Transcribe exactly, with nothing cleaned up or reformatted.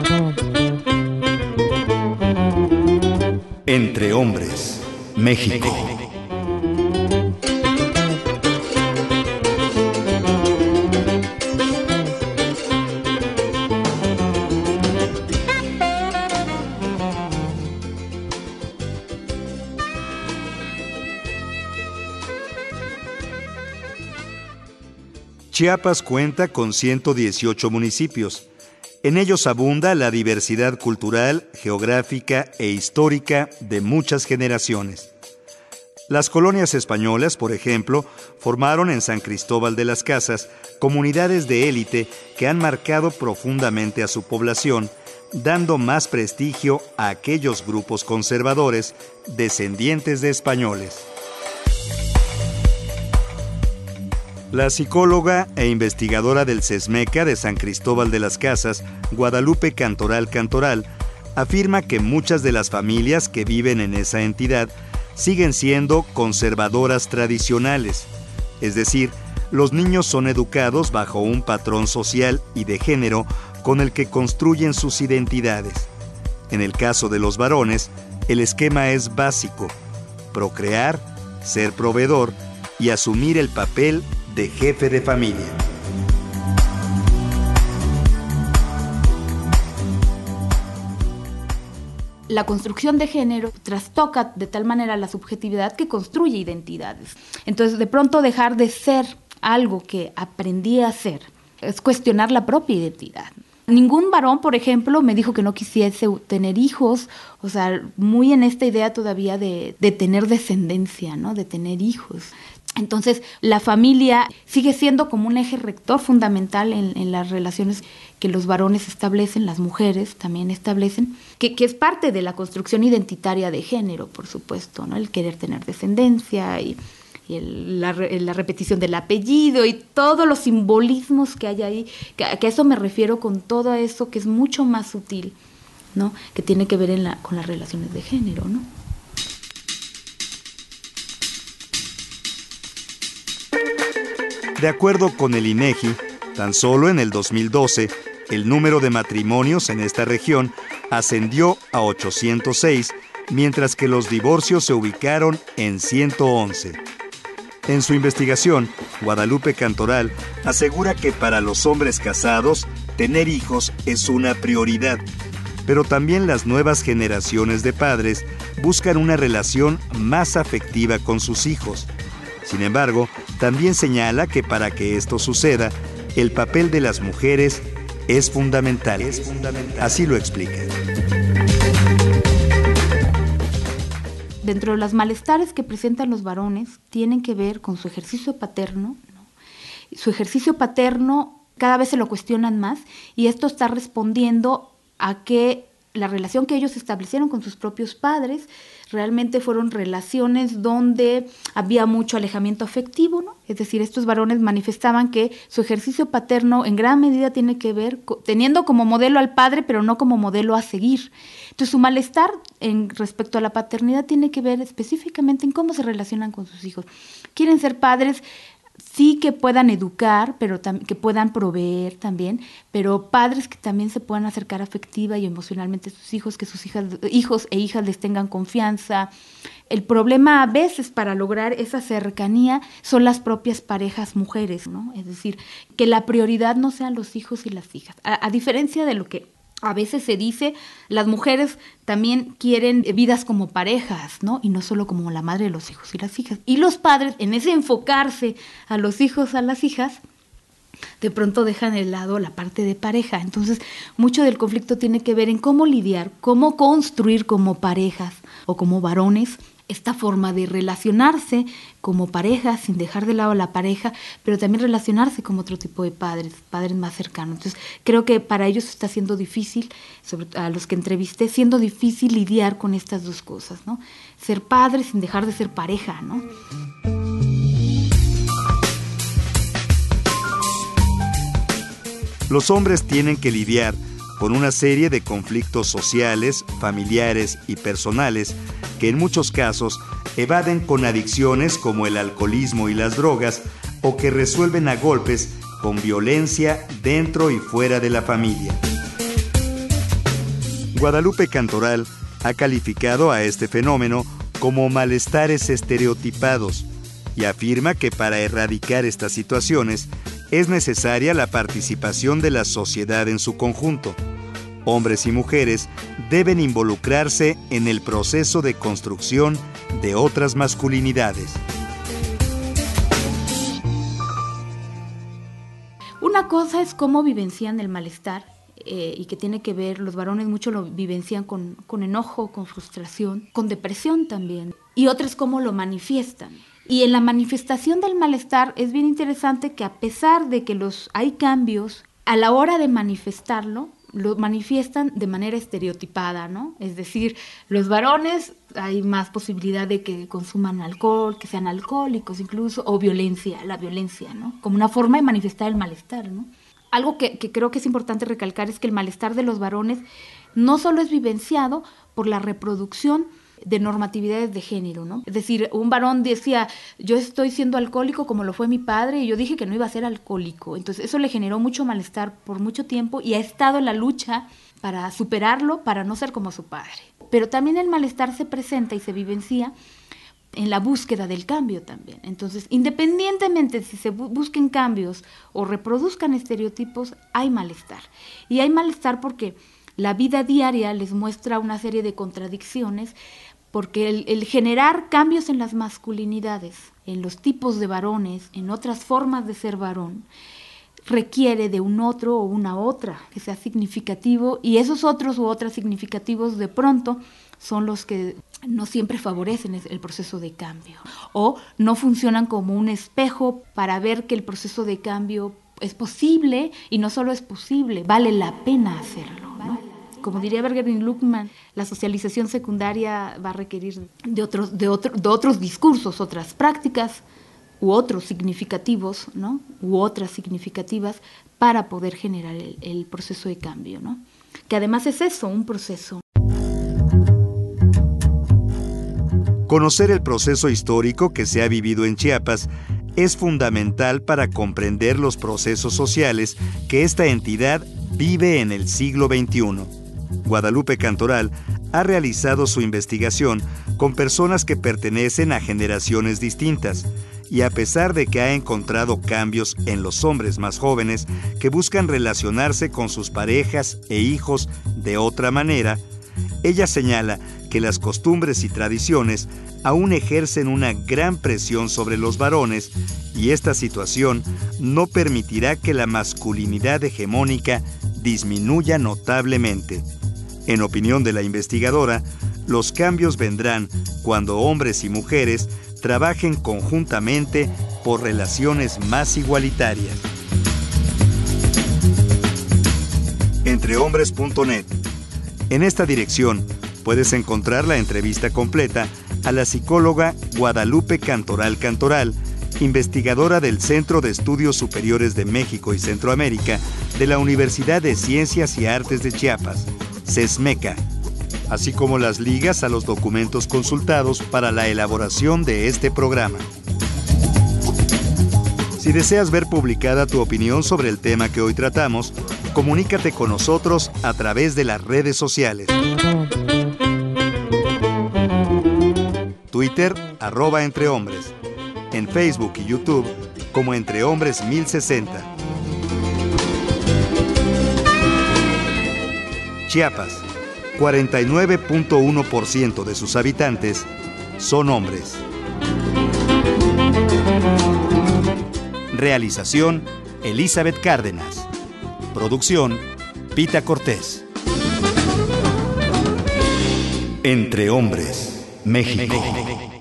Entre hombres, México. Chiapas cuenta con ciento dieciocho municipios. En ellos abunda la diversidad cultural, geográfica e histórica de muchas generaciones. Las colonias españolas, por ejemplo, formaron en San Cristóbal de las Casas comunidades de élite que han marcado profundamente a su población, dando más prestigio a aquellos grupos conservadores descendientes de españoles. La psicóloga e investigadora del SESMECA de San Cristóbal de las Casas, Guadalupe Cantoral Cantoral, afirma que muchas de las familias que viven en esa entidad siguen siendo conservadoras tradicionales, es decir, los niños son educados bajo un patrón social y de género con el que construyen sus identidades. En el caso de los varones, el esquema es básico: procrear, ser proveedor y asumir el papel de jefe de familia. La construcción de género trastoca de tal manera la subjetividad que construye identidades. Entonces, de pronto dejar de ser algo que aprendí a ser es cuestionar la propia identidad. Ningún varón, por ejemplo, me dijo que no quisiese tener hijos, o sea, muy en esta idea todavía de, de tener descendencia, ¿no? De tener hijos. Entonces, la familia sigue siendo como un eje rector fundamental en, en las relaciones que los varones establecen, las mujeres también establecen, que, que es parte de la construcción identitaria de género, por supuesto, ¿no? El querer tener descendencia y, y el, la, la repetición del apellido y todos los simbolismos que hay ahí, que, que a eso me refiero con todo eso que es mucho más sutil, ¿no? Que tiene que ver en la, con las relaciones de género, ¿no? De acuerdo con el INEGI, tan solo en el dos mil doce, el número de matrimonios en esta región ascendió a ochocientos seis, mientras que los divorcios se ubicaron en ciento once. En su investigación, Guadalupe Cantoral asegura que para los hombres casados, tener hijos es una prioridad, pero también las nuevas generaciones de padres buscan una relación más afectiva con sus hijos. Sin embargo, también señala que para que esto suceda, el papel de las mujeres es fundamental. Es fundamental. Así lo explica. Dentro de los malestares que presentan los varones, tienen que ver con su ejercicio paterno, ¿no? Su ejercicio paterno cada vez se lo cuestionan más, y esto está respondiendo a que la relación que ellos establecieron con sus propios padres realmente fueron relaciones donde había mucho alejamiento afectivo, ¿no? Es decir, estos varones manifestaban que su ejercicio paterno en gran medida tiene que ver con, teniendo como modelo al padre, pero no como modelo a seguir. Entonces, su malestar en respecto a la paternidad tiene que ver específicamente en cómo se relacionan con sus hijos. Quieren ser padres, sí, que puedan educar, pero tam- que puedan proveer también, pero padres que también se puedan acercar afectiva y emocionalmente a sus hijos, que sus hijas, hijos e hijas les tengan confianza. El problema a veces para lograr esa cercanía son las propias parejas mujeres, ¿no? Es decir, que la prioridad no sean los hijos y las hijas. A, a diferencia de lo que a veces se dice, las mujeres también quieren vidas como parejas, ¿no? Y no solo como la madre de los hijos y las hijas. Y los padres, en ese enfocarse a los hijos, a las hijas, de pronto dejan de lado la parte de pareja. Entonces, mucho del conflicto tiene que ver en cómo lidiar, cómo construir como parejas o como varones esta forma de relacionarse como pareja, sin dejar de lado la pareja, pero también relacionarse como otro tipo de padres, padres más cercanos. Entonces, creo que para ellos está siendo difícil, sobre a los que entrevisté, siendo difícil lidiar con estas dos cosas, ¿no? Ser padre sin dejar de ser pareja, ¿no? Los hombres tienen que lidiar con una serie de conflictos sociales, familiares y personales que en muchos casos evaden con adicciones como el alcoholismo y las drogas, o que resuelven a golpes con violencia dentro y fuera de la familia. Guadalupe Cantoral ha calificado a este fenómeno como malestares estereotipados y afirma que para erradicar estas situaciones es necesaria la participación de la sociedad en su conjunto. Hombres y mujeres deben involucrarse en el proceso de construcción de otras masculinidades. Una cosa es cómo vivencian el malestar eh, y que tiene que ver, los varones mucho lo vivencian con, con enojo, con frustración, con depresión también. Y otra es cómo lo manifiestan. Y en la manifestación del malestar es bien interesante que a pesar de que los, hay cambios, a la hora de manifestarlo, lo manifiestan de manera estereotipada, ¿no? Es decir, los varones hay más posibilidad de que consuman alcohol, que sean alcohólicos incluso, o violencia, la violencia, ¿no? Como una forma de manifestar el malestar, ¿no? Algo que, que creo que es importante recalcar es que el malestar de los varones no solo es vivenciado por la reproducción de normatividades de género, ¿no? Es decir, un varón decía, yo estoy siendo alcohólico como lo fue mi padre y yo dije que no iba a ser alcohólico. Entonces eso le generó mucho malestar por mucho tiempo y ha estado en la lucha para superarlo, para no ser como su padre. Pero también el malestar se presenta y se vivencia en la búsqueda del cambio también. Entonces, independientemente si se bu- busquen cambios o reproduzcan estereotipos, hay malestar. Y hay malestar porque la vida diaria les muestra una serie de contradicciones, porque el, el generar cambios en las masculinidades, en los tipos de varones, en otras formas de ser varón, requiere de un otro o una otra que sea significativo, y esos otros u otras significativos de pronto son los que no siempre favorecen el proceso de cambio o no funcionan como un espejo para ver que el proceso de cambio es posible, y no solo es posible, vale la pena hacerlo, ¿no? Como diría Bergerin Luckman, la socialización secundaria va a requerir de otros, de otro, de otros discursos, otras prácticas u otros significativos, ¿no? U otras significativas para poder generar el, el proceso de cambio, ¿no? Que además es eso, un proceso. Conocer el proceso histórico que se ha vivido en Chiapas es fundamental para comprender los procesos sociales que esta entidad vive en el siglo veintiuno. Guadalupe Cantoral ha realizado su investigación con personas que pertenecen a generaciones distintas, y a pesar de que ha encontrado cambios en los hombres más jóvenes que buscan relacionarse con sus parejas e hijos de otra manera, ella señala que las costumbres y tradiciones aún ejercen una gran presión sobre los varones, y esta situación no permitirá que la masculinidad hegemónica disminuya notablemente. En opinión de la investigadora, los cambios vendrán cuando hombres y mujeres trabajen conjuntamente por relaciones más igualitarias. entrehombres punto net. En esta dirección puedes encontrar la entrevista completa a la psicóloga Guadalupe Cantoral Cantoral, investigadora del Centro de Estudios Superiores de México y Centroamérica de la Universidad de Ciencias y Artes de Chiapas, CESMECA, así como las ligas a los documentos consultados para la elaboración de este programa. Si deseas ver publicada tu opinión sobre el tema que hoy tratamos, comunícate con nosotros a través de las redes sociales. Twitter, arroba entrehombres. En Facebook y YouTube, como Entrehombres mil sesenta. Chiapas, cuarenta y nueve punto uno por ciento de sus habitantes son hombres. Realización, Elizabeth Cárdenas. Producción, Pita Cortés. Entre Hombres, México.